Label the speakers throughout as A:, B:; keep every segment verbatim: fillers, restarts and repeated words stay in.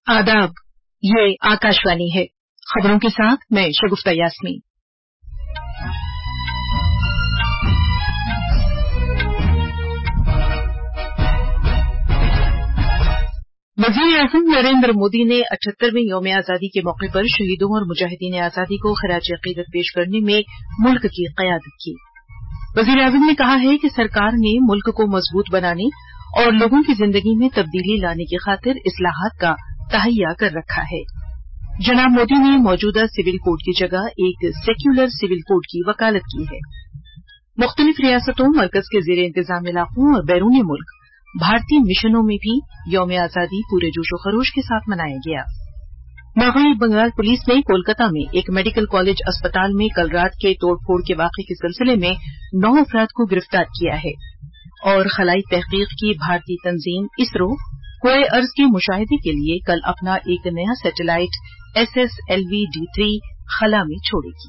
A: आदाब, ये आकाशवाणी है। खबरों के साथ मैं शगुफ्ता यास्मीन। वजीर आजम नरेंद्र मोदी ने अठहत्तरवें यौम आजादी के मौके पर शहीदों और मुजाहिदीन आजादी को खराज अकीदत पेश करने में मुल्क की क़यादत की। वजीर आजम ने कहा है कि सरकार ने मुल्क को मजबूत बनाने और लोगों की जिंदगी में तब्दीली लाने की खातिर इस्लाहात का तहैया कर रखा है। जनाब मोदी ने मौजूदा सिविल कोड की जगह एक सेक्यूलर सिविल कोड की वकालत की है। मुख्तलिफ रियासतों, मरकज के जेर इंतजाम इलाकों और बैरूनी मुल्क भारतीय मिशनों में भी यौम आजादी पूरे जोशो खरोश के साथ मनाया गया। मगरबी बंगाल पुलिस ने कोलकाता में एक मेडिकल कॉलेज अस्पताल में कल रात के तोड़फोड़ के वाक़े के सिलसिले में नौ अफराद को गिरफ्तार किया है और खलाई तहकीक की भारतीय तंजीम इसरो कोए अर्ज के मुशाहिदे के लिए कल अपना एक नया satellite S S L V D three खला में छोड़ेगी।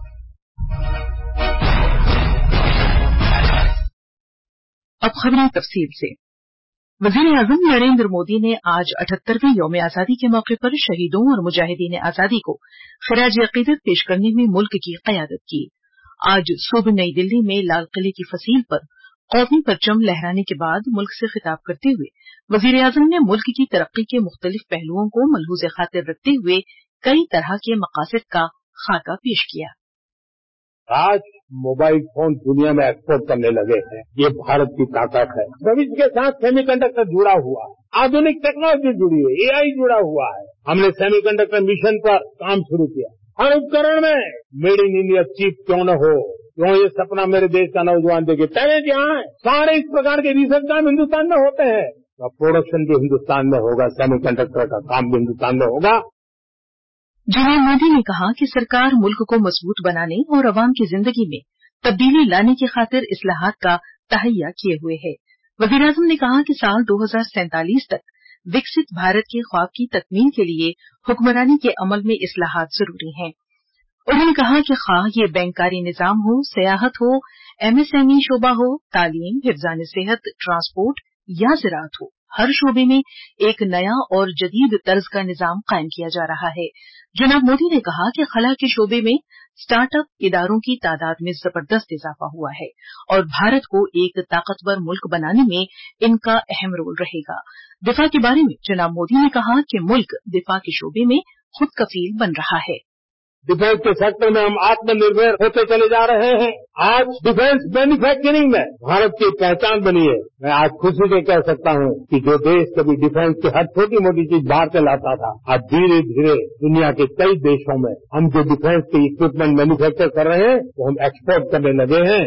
A: अब खबरें तफसील से। वजीर आजम नरेंद्र मोदी ने आज अठहत्तरवें यौम आजादी के मौके पर शहीदों और मुजाहिदीन आजादी को खराज अकीदत पेश करने में मुल्क की क़यादत की। आज सुबह नई दिल्ली में लाल किले की फसील पर कौमी परचम लहराने के बाद मुल्क से खिताब करते हुए वजीर आजम ने मुल्क की तरक्की के मुख्तलिफ पहलुओं को मलहूज़े खातिर रखते हुए कई तरह के मकासद का खाका पेश किया।
B: आज मोबाइल फोन दुनिया में एक्सपोर्ट करने लगे हैं, ये भारत की ताकत है। भविष्य के साथ सेमीकंडक्टर जुड़ा हुआ है, आधुनिक टेक्नोलॉजी जुड़ी है, ए आई जुड़ा हुआ है। हमने सेमीकंडक्टर मिशन पर काम शुरू किया। हर उपकरण में मेड इन इंडिया चिप क्यों न हो, क्यों ये सपना मेरे देश का नौजवान देखे। टैलेंट यहाँ है, सारे इस प्रकार के रिसर्च काम हिन्दुस्तान में होते हैं। तो प्रोडक्शन भी हिन्दुस्तान में होगा, सेमीकंडक्टर का काम भी हिन्दुस्तान में होगा।
A: जनाब मोदी ने कहा कि सरकार मुल्क को मजबूत बनाने और अवाम की जिंदगी में तब्दीली लाने की खातिर इस्लाहात का तहैया किए हुए है। वजीर आजम ने कहा कि साल दो हजार सैंतालीस तक विकसित भारत के ख्वाब की तकमील के लिए हुक्मरानी के अमल में इस्लाहात जरूरी हैं। उन्होंने कहा कि खाह ये बैंककारी निजाम हो, सियाहत हो, एमएसएमई शोबा हो, तालीम, हिफ्जान सेहत, ट्रांसपोर्ट या ज़राअत हो, हर शोबे में एक नया और जदीद तर्ज का निजाम कायम किया जा रहा है। जनाब मोदी ने कहा कि खला के शोबे में स्टार्टअप इदारों की तादाद में जबरदस्त इजाफा हुआ है और भारत को एक ताकतवर मुल्क बनाने में इनका अहम रोल रहेगा। दिफा के बारे में जनाब मोदी ने कहा कि मुल्क दिफा के शोबे में खुद कफील बन रहा है।
B: डिफेंस के सेक्टर में हम आत्मनिर्भर होते चले जा रहे हैं। आज डिफेंस मैन्युफैक्चरिंग में भारत की पहचान बनी है। मैं आज खुशी से कह सकता हूँ कि जो देश कभी डिफेंस की हर छोटी मोटी चीज बाहर से लाता था, आज धीरे धीरे दुनिया के कई देशों में हम जो डिफेंस के इक्विपमेंट मैन्युफैक्चर कर रहे हैं वो हम एक्सपोर्ट करने लगे हैं।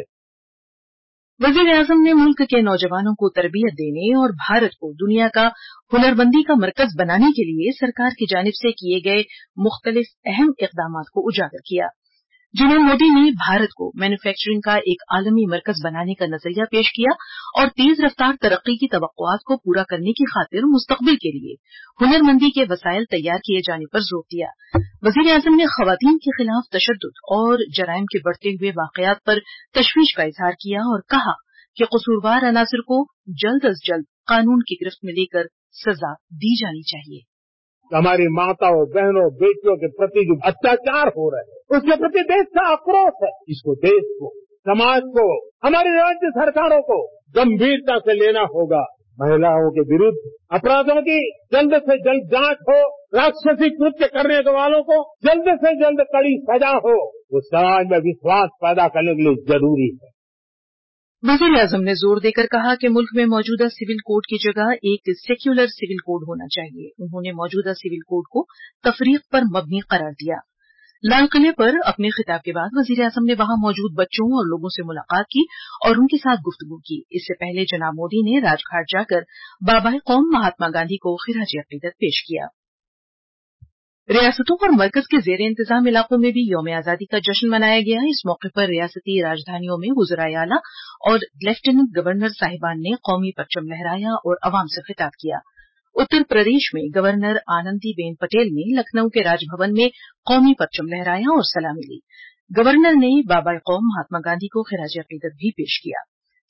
A: वजीर आजम ने मुल्क के नौजवानों को तरबियत देने और भारत को दुनिया का हुनरमंदी का मरकज बनाने के लिए सरकार की जानिब से किए गए मुख्तलिफ अहम इकदामात को उजागर किया। जनाब मोदी ने भारत को मैन्युफैक्चरिंग का एक आलमी मरकज बनाने का नजरिया पेश किया और तेज रफ्तार तरक्की की तवक्कुआत को पूरा करने की खातिर मुस्तकबिल के लिए हुनरमंदी के वसाइल तैयार किए जाने पर जोर दिया। वजीर आजम ने खवातीन के खिलाफ तशद्दुद और जराइम के बढ़ते हुए वाकयात पर तशवीश का इजहार किया और कहा कि कसूरवार अनासिर को जल्द अज जल्द कानून की गिरफ्त में लेकर सजा दी जानी चाहिए।
B: हमारी माताओं, बहनों, बेटियों के प्रति जो अत्याचार हो रहे हैं उसके प्रति देश का आक्रोश है। इसको देश को, समाज को, हमारी राज्य सरकारों को गंभीरता से लेना होगा। महिलाओं के विरुद्ध अपराधों की जल्द से जल्द जांच हो, राक्षसी कृत्य करने वालों को जल्द से जल्द कड़ी सजा हो, वो समाज में विश्वास पैदा करने के लिए जरूरी है।
A: वजीर आजम ने जोर देकर कहा कि मुल्क में मौजूदा सिविल कोड की जगह एक सेक्यूलर सिविल कोड होना चाहिए। उन्होंने मौजूदा सिविल कोड को तफरीक पर मबनी करार दिया। लाल किले पर अपने खिताब के बाद वजीर आजम ने वहां मौजूद बच्चों और लोगों से मुलाकात की और उनके साथ गुफ्तगू की। इससे पहले जनाब मोदी ने राजघाट जाकर बाबाए कौम महात्मा गांधी को खिराज अकीदत पेश किया। रियासतों और मरकज के जेर इंतजाम इलाकों में भी यौम आजादी का जश्न मनाया गया। इस मौके पर रियासती राजधानियों में वज़राए आला और लेफ्टिनेंट गवर्नर साहिबान ने कौमी परचम लहराया और अवाम से खिताब किया। उत्तर प्रदेश में गवर्नर आनंदीबेन पटेल ने लखनऊ के राजभवन में कौमी परचम लहराया और सलामी ली। गवर्नर ने बाबाए कौम महात्मा गांधी को खिराज अकीदत भी पेश किया।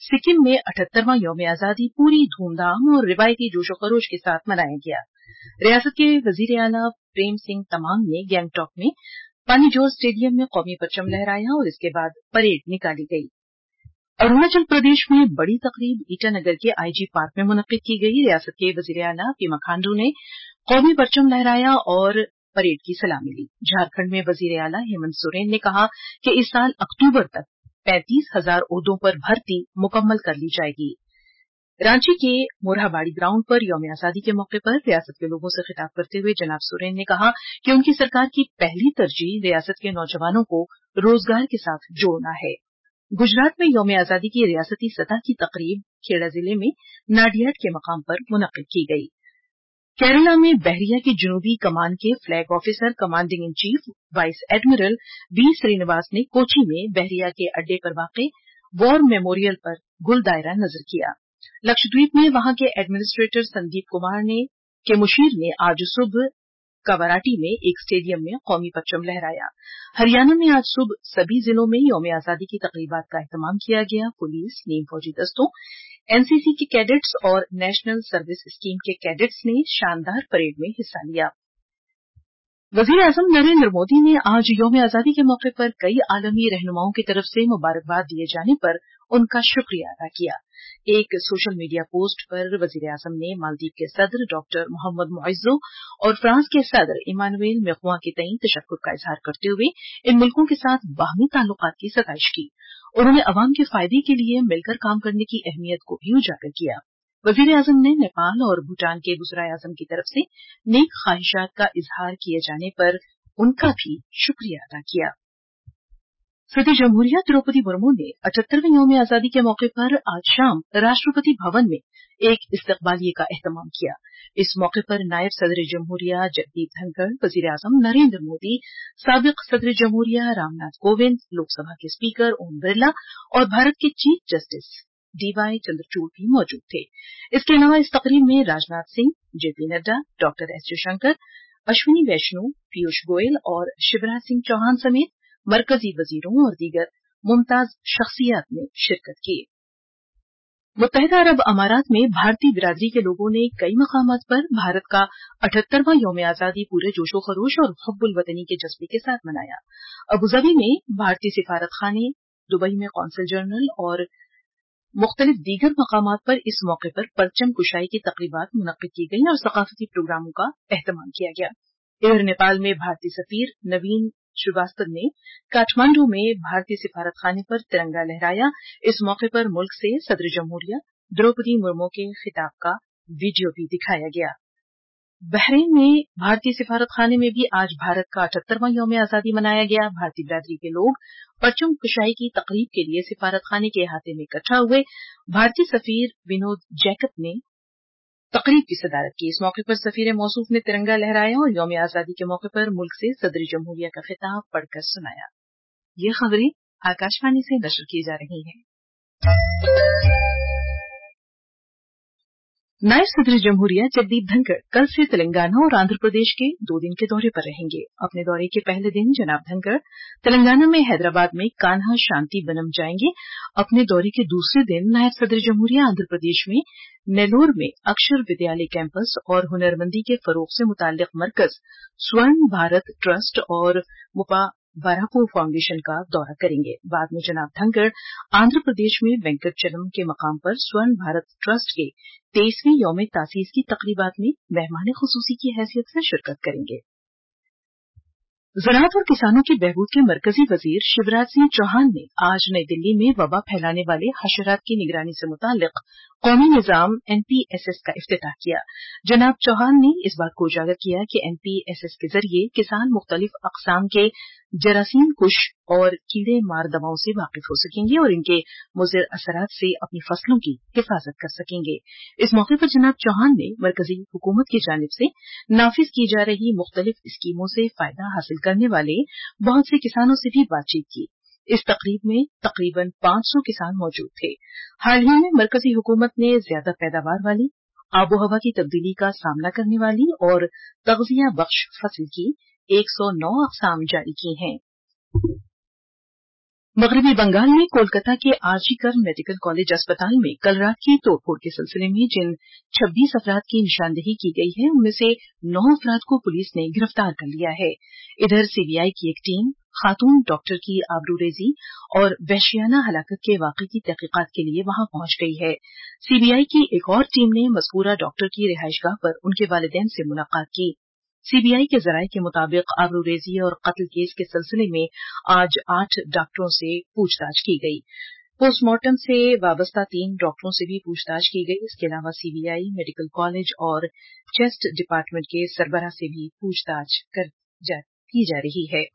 A: सिक्किम में अठहत्तरवां यौम आजादी पूरी धूमधाम और रिवायती जोशो खरोश के साथ मनाया गया। रियासत के वजीर आला प्रेम सिंह तमांग ने गैंगटॉक में पानीजोर स्टेडियम में कौमी परचम लहराया और इसके बाद परेड निकाली गई। अरुणाचल प्रदेश में बड़ी तकरीब ईटानगर के आईजी पार्क में मुनक्किद की गई। रियासत के वजीर आला पेमा खांडू ने कौमी परचम लहराया और परेड की सलामी ली। झारखंड में वजीर आला हेमंत सोरेन ने कहा कि इस साल अक्टूबर तक पैंतीस हजार ओहदों पर भर्ती मुकम्मल कर ली जाएगी। रांची के मोरहाबाड़ी ग्राउंड पर यौम आजादी के मौके पर रियासत के लोगों से खिताब करते हुए जनाब सोरेन ने कहा कि उनकी सरकार की पहली तरजीह रियासत के नौजवानों को रोजगार के साथ जोड़ना है। गुजरात में यौम आजादी की रियासती सतह की तकरीब खेड़ा जिले में नाडियाड के मकाम पर मुनक्किद की गई। केरला में बहरिया की जुनूबी कमान के flag officer commanding in chief vice admiral B Srinivas ने कोची में बहरिया के अड्डे पर वाक़े वॉर मेमोरियल पर गुल दायरा नजर किया। लक्षद्वीप में वहां के एडमिनिस्ट्रेटर संदीप कुमार ने के मुशीर ने आज सुबह कवाराटी में एक स्टेडियम में कौमी परचम लहराया। हरियाणा में आज सुबह सभी जिलों में यौम आजादी की तकरीबात का एहतमाम किया गया। पुलिस, नीम फौजी दस्तों, एनसीसी के कैडेट्स और नेशनल सर्विस स्कीम के कैडेट्स ने शानदार परेड में हिस्सा लिया। वजीर आजम नरेंद्र मोदी ने आज यौम आजादी के मौके पर कई आलमी रहनुमाओं की तरफ से मुबारकबाद दिए जाने पर उनका शुक्रिया अदा किया। एक सोशल मीडिया पोस्ट पर वजीर आजम ने मालदीव के सदर डॉक्टर मोहम्मद मुइज्जो और फ्रांस के सदर इमानुएल मैक्रों के तईं तशक्कुर का इजहार करते हुए इन मुल्कों के साथ बाहमी ताल्लुकात की सताइश की। उन्होंने अवाम के फायदे के लिए मिलकर काम करने की अहमियत को भी उजागर किया। वजीर आजम ने नेपाल और भूटान के वज़ीर आजम की तरफ से नेक ख्वाहिशात का इजहार किए जाने पर उनका भी शुक्रिया अदा किया। सदर जमहूरिया द्रौपदी मुर्मू ने अठहत्तरवें यौम आजादी के मौके पर आज शाम राष्ट्रपति भवन में एक इस्तकबालिये का एहतमाम किया। इस मौके पर नायब सदर जमहूरिया जगदीप धनखड़, वजीर आजम नरेंद्र मोदी, साबिक सदर जमहूरिया रामनाथ कोविंद, लोकसभा के स्पीकर ओम बिरला और भारत के चीफ जस्टिस डीवाई चंद्रचूड़ भी मौजूद थे। इसके अलावा इस तकरीब में Rajnath Singh, JP Nadda, doctor S Jaishankar, Ashwini Vaishnaw, Piyush Goyal और शिवराज सिंह चौहान समेत मरकजी वजीरों और दीगर मुमताज शख्सियात ने शिरकत की। मुत्तहिदा अरब अमारात में भारतीय बिरादरी के लोगों ने कई मकामात पर भारत का अठहत्तरवां यौम आजादी पूरे जोशो खरोश और हुब्बुल वतनी के जज्बे के साथ मनाया। अबुधाबी में भारतीय सिफारत खाने, दुबई में कौंसल जनरल और मुख्तलिफ दीगर मकामात पर इस मौके पर परचम कुशाई की तकरीबात मुनक्किद की गई और सकाफती प्रोग्रामों का एहतमाम किया गया। इधर नेपाल में भारतीय सफीर नवीन श्रीवास्तव ने काठमांडू में भारतीय सिफारत खाने पर तिरंगा लहराया। इस मौके पर मुल्क से सदर जमहूरिया द्रौपदी मुर्मू के खिताब का वीडियो भी दिखाया गया। बहरीन में भारतीय सिफारत खाने में भी आज भारत का अठहत्तरवां यौम आजादी मनाया गया। भारतीय बिरादरी के लोग परचम कुशाई की तकरीब के लिए सिफारत खाने के अहाते में इकट्ठा हुए। भारतीय सफीर विनोद जैकब ने तकरीब की सदारत की। इस मौके पर सफीर मौसूफ ने तिरंगा लहराया और यौम आजादी के मौके पर मुल्क से सदर जमहूरिया का खिताब पढ़कर सुनाया। ये खबरें आकाशवाणी से नशर की जा रही हैं। नायब सदर जमहूरिया जगदीप धनखड़ कल से तेलंगाना और आंध्र प्रदेश के दो दिन के दौरे पर रहेंगे। अपने दौरे के पहले दिन जनाब धनखड़ तेलंगाना में हैदराबाद में कान्हा शांति वनम जाएंगे। अपने दौरे के दूसरे दिन नायब सदर जमहूरिया आंध्र प्रदेश में नेल्लोर में अक्षर विद्यालय कैंपस और हुनरमंदी के फरोग से मुताल्लिक मरकज स्वर्ण भारत ट्रस्ट और मुपा बाराको फाउंडेशन का दौरा करेंगे। बाद में जनाब धनखड़ आंध्र प्रदेश में वेंकटचलम के मकाम पर स्वर्ण भारत ट्रस्ट के तेईसवीं यौम तासीस की तकरीबात में मेहमान खुसूसी की हैसियत से शिरकत करेंगे। ज़राअत और किसानों की बहबूद के मरकजी वजीर शिवराज सिंह चौहान ने आज नई दिल्ली में वबा फैलाने वाले हशरात की निगरानी से मुताल्लिक कौमी निजाम एनपीएसएस का इफ्तिताह किया। जनाब चौहान ने इस बात को उजागर किया कि एनपीएसएस के जरिए किसान मुख्तलिफ अकसाम के जरासीम कुश और कीड़े मार दवाओं से वाकिफ हो सकेंगे और इनके मुज़िर असरात से अपनी फसलों की हिफाजत कर सकेंगे। इस मौके पर जनाब चौहान ने मरकजी हुकूमत की जानिब से नाफिज की जा रही मुख्तलिफ स्कीमों से फायदा हासिल करने वाले बहुत से किसानों से भी बातचीत की। इस तकरीब में तकरीबन पांच सौ किसान मौजूद थे। हाल ही में मरकजी हुकूमत ने ज्यादा पैदावार वाली, आबोहवा की तब्दीली का सामना करने वाली और तग़ज़िया बख्श फसल की एक सौ नौ अक़साम जारी की हैं। मगरबी बंगाल में कोलकाता के आरजीकर मेडिकल कॉलेज अस्पताल में कल रात की तोड़फोड़ के सिलसिले में जिन छब्बीस अफराद की निशानदेही की गई है उनमें से नौ अफराद को पुलिस ने गिरफ्तार कर लिया है। इधर सीबीआई की एक टीम खातून डॉक्टर की आबरूरेजी और वहशियाना हलाकत के वाकये की तहकीकात के लिए वहां पहुंच गई है। सीबीआई की एक और टीम ने मज़कूरा डॉक्टर की रिहाइशगाह पर उनके वालिदैन से मुलाकात की। सीबीआई के जराये के मुताबिक आबरूरेजी और कत्ल केस के सिलसिले में आज आठ डॉक्टरों से पूछताछ की गई। पोस्टमार्टम से वाबस्ता तीन डॉक्टरों से भी पूछताछ की गई। इसके अलावा सीबीआई मेडिकल कॉलेज और चेस्ट डिपार्टमेंट के सरबराह से भी पूछताछ कर जा, की जा रही है।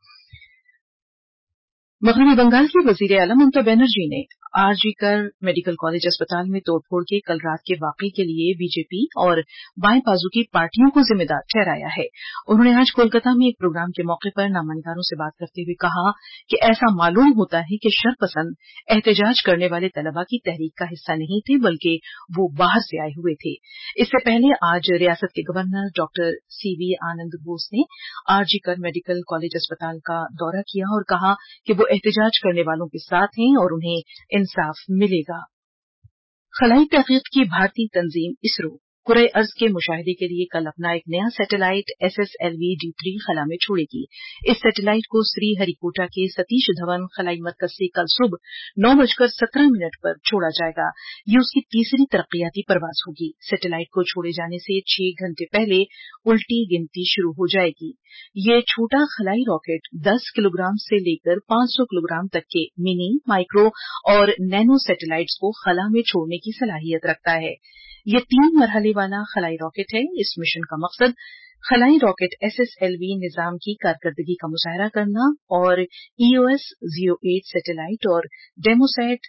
A: मगरबी बंगाल की वजीर आला ममता बनर्जी ने आरजीकर मेडिकल कॉलेज अस्पताल में तोड़फोड़ के कल रात के वाकये के लिए बीजेपी और बाएं बाजू की पार्टियों को जिम्मेदार ठहराया है। उन्होंने आज कोलकाता में एक प्रोग्राम के मौके पर नामनिगारों से बात करते हुए कहा कि ऐसा मालूम होता है कि शरपसंद एहतजाज करने वाले तलबा की तहरीक का हिस्सा नहीं थे बल्कि वो बाहर से आए हुए थे। इससे पहले आज रियासत के governor doctor CV Ananda Bose ने आरजीकर मेडिकल कॉलेज अस्पताल का दौरा किया और कहा कि वो एहतजाज करने वालों के साथ हैं और उन्हें इंसाफ मिलेगा। खलाई तहकीक की भारतीय तंजीम इसरो कुरे अर्ज के मुशाहिदे के लिए कल अपना एक नया सैटेलाइट एसएसएलवी डी थ्री खला में छोड़ेगी। इस सैटेलाइट को श्रीहरिकोटा के सतीश धवन खलाई मरकज से कल सुबह नौ बजकर सत्रह मिनट पर छोड़ा जाएगा। ये उसकी तीसरी तरक्याती परवाज होगी। सैटेलाइट को छोड़े जाने से छह घंटे पहले उल्टी गिनती शुरू हो जाएगी। ये छोटा खलाई रॉकेट दस किलोग्राम से लेकर पांच सौ किलोग्राम तक के मिनी, माइक्रो और नैनो सैटेलाइट्स को खला में छोड़ने की सलाहियत रखता है। ये तीन मरहले वाला खलाई रॉकेट है। इस मिशन का मकसद खलाई रॉकेट एसएसएलवी निजाम की कारकर्दगी का मुजाहरा करना और ईओएस ज़ीरो आठ सैटेलाइट और डेमोसैट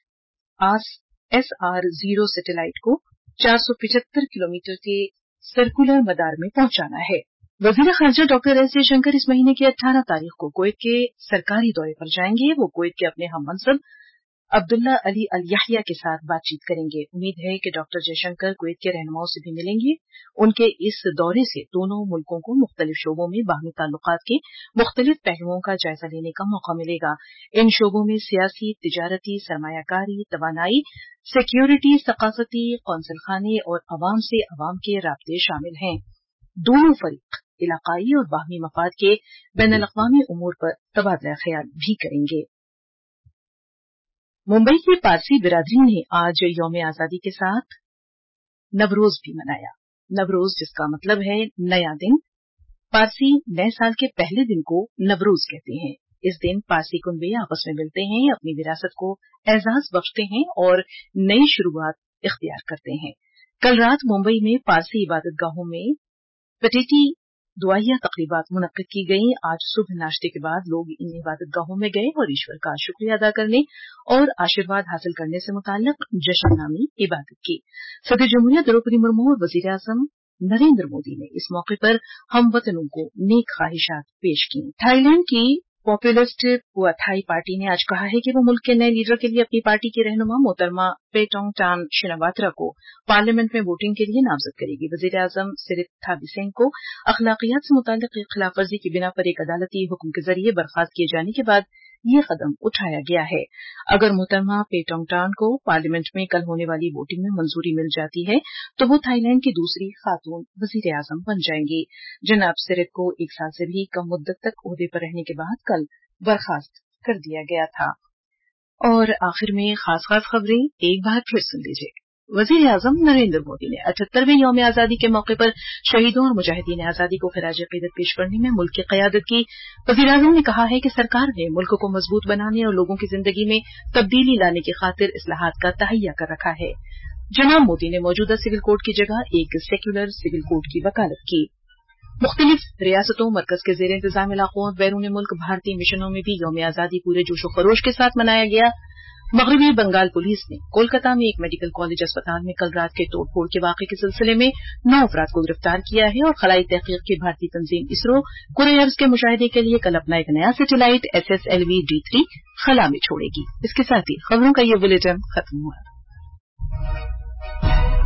A: एसआर ज़ीरो सैटेलाइट को चार सौ पचहत्तर किलोमीटर के सर्कुलर मदार में पहुंचाना है। वजीर खारजा डॉक्टर एस जयशंकर इस महीने की अठारह तारीख को कुवैत के सरकारी दौरे पर जाएंगे। वो कुवैत के अपने हममनसब अब्दुल्ला अली अल याहिया के साथ बातचीत करेंगे। उम्मीद है कि डॉक्टर जयशंकर कुवैत के रहनुमाओं से भी मिलेंगे। उनके इस दौरे से दोनों मुल्कों को मुख्तलिफ शोबों में बाहमी ताल्लुकात के मुख्तलिफ पहलुओं का जायजा लेने का मौका मिलेगा। इन शोबों में सियासी, तिजारती, सरमायाकारी, तवानाई, सिक्योरिटी, सकाफती, कौंसल खाने और अवाम से अवाम के राब्ते शामिल हैं। दोनों फरीक इलाकाई और बाहमी मफाद के बैनुल अक़वामी उमूर पर तबादला ख्याल भी करेंगे। मुंबई की पारसी बिरादरी ने आज यौम आजादी के साथ नवरोज भी मनाया। नवरोज जिसका मतलब है नया दिन, पारसी नए साल के पहले दिन को नवरोज कहते हैं। इस दिन पारसी कुनबे आपस में मिलते हैं, अपनी विरासत को एजाज बख्शते हैं और नई शुरुआत इख्तियार करते हैं। कल रात मुंबई में पारसी इबादतगाहों में पटेटी दुआया तकरीबात मुनक्किद की गई। आज सुबह नाश्ते के बाद लोग इन इबादतगाहों में गए और ईश्वर का शुक्रिया अदा करने और आशीर्वाद हासिल करने से मुताल्लिक जश्ननामी इबादत की। सदर जमहूरिया द्रौपदी मुर्मू और वजीर आजम नरेंद्र मोदी ने इस मौके पर हमवतनों को नेक ख्वाहिशात पेश की। थाईलैंड की पॉपुलिस्ट पुआथाई पार्टी ने आज कहा है कि वो मुल्क के नए लीडर के लिए अपनी पार्टी की रहनुमा मोहतरमा पेटोंगटान शिनावात्रा को पार्लियामेंट में वोटिंग के लिए नामजद करेगी। वजीर आजम सिरिथ थाबिसेन को अखलाकियात से मुताल्लिक खिलाफ वर्जी की बिना पर एक अदालती हुक्म के जरिए बर्खास्त किए जाने के बाद ये कदम उठाया गया है। अगर मोहतरमा पेटोंगटान को पार्लियामेंट में कल होने वाली वोटिंग में मंजूरी मिल जाती है तो वो थाईलैंड की दूसरी खातून वजीर आजम बन जाएंगी। जनाब सिरिथ को एक साल से भी कम मुद्दत तक ओहदे पर रहने के बाद कल बर्खास्त कर दिया गया था। और आखिर में खास खास खबरें एक बार फिर सुन लीजिए। वजीर आजम नरेंद्र मोदी ने अठहत्तरवें यौम आजादी के मौके पर शहीदों और मुजाहिदीन आजादी को खिराज अकीदत पेश करने में मुल्क की क़यादत की। वजीर आजम ने कहा है कि सरकार ने मुल्क को मजबूत बनाने और लोगों की जिंदगी में तब्दीली लाने की खातिर इस्लाहात का तहैया कर रखा है। जनाब मोदी ने मौजूदा सिविल कोड की जगह एक सेक्युलर सिविल कोड की वकालत की। मुख्तलिफ रियासतों, मरकज के जेर इंतजाम इलाकों और बैरून मुल्क भारतीय मिशनों में भी यौम आजादी पूरे जोशो खरोश के साथ मनाया गया। मगरबी बंगाल पुलिस ने कोलकाता में एक मेडिकल कॉलेज अस्पताल में कल रात के तोड़फोड़ के वाकये के सिलसिले में नौ अफराद को गिरफ्तार किया है और खलाई तहकीक की भारतीय तंजीम इसरो कुरे अर्ज के मुशाहिदे के लिए कल अपना एक नया सैटेलाइट एसएसएलवी डी थ्री खला में छोड़ेगी। इसके साथ ही खबरों का ये बुलेटिन खत्म हुआ।